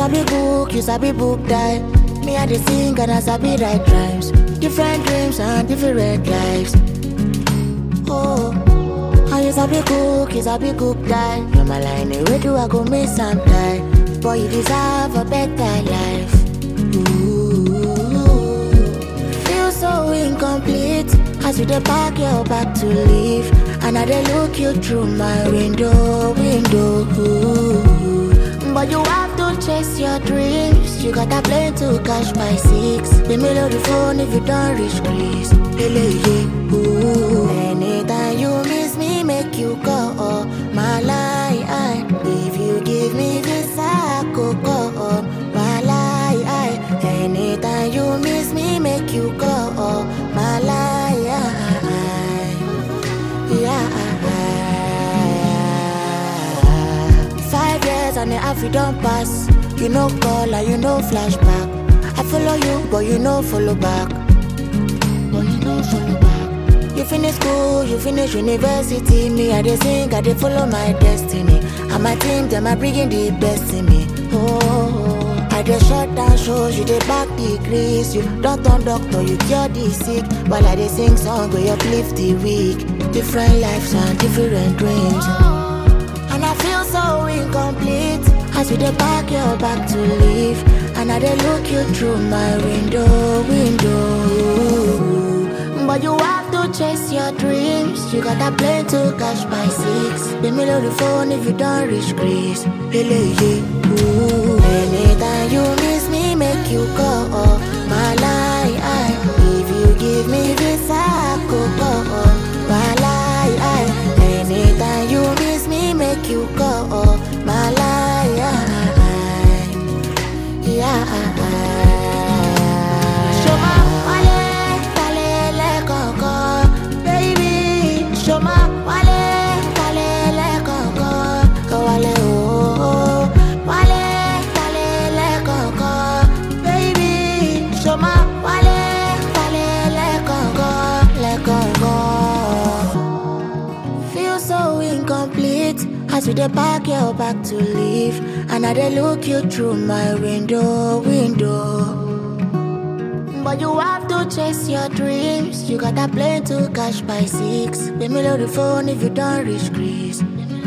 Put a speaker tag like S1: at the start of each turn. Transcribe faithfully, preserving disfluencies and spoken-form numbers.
S1: sabi book, you sabi book die. Me I dey sing and I sabi write rhymes. Different dreams and different lives. Oh, and you sabi cook, you sabi cook die. You're my line, where do I go miss and die? Boy, you deserve a better life. Ooh, feel so incomplete as you dey pack your bag to leave, and I dey look you through my window, window. Ooh, but you have to chase your dreams. You got a plane to catch by six. Let me load the phone if you don't reach Greece. Hele, yeah. Ooh, anytime you miss me, make you go. Oh, my lie, I. If you give me this, I could go. Oh, my lie, I. Anytime you miss me, make you go. Oh, my lie, I. Yeah. Five years and the half you don't pass. You know call and you know flashback. I follow you, but you know follow back. But you know follow back. You finish school, you finish university. Me, I dey sing, I dey follow my destiny. And my team, them are bringing the best in me. Oh, I dey shut down shows, you dey back degrees. You don't turn doctor, you cure the sick. While I dey sing song, where you uplift the weak. Different lives and different dreams. And I feel so incomplete as you dey pack your bag to leave, and I dey look you through my window, window. But you have to chase your dreams. You got a plane to catch by six. Let me load the phone if you don't reach Greece. Hele, yeah. Ooh, anytime you miss me, make you go. Oh, my lie, I. If you give me this, I could go. Oh, my lie, I. Anytime you miss me, make you go. Oh, my lie, I. Yeah. Show my wale, wale, le coco, baby. Show my wale, wale, le coco, wale oh, wale, wale, le coco, baby. Show my wale, wale, le coco, le coco. Feel so incomplete as you dey pack your bag to leave, and I dey look you through my window, window. But you have to chase your dreams. You got a plane to catch by six. Let me load the phone if you don't reach Greece.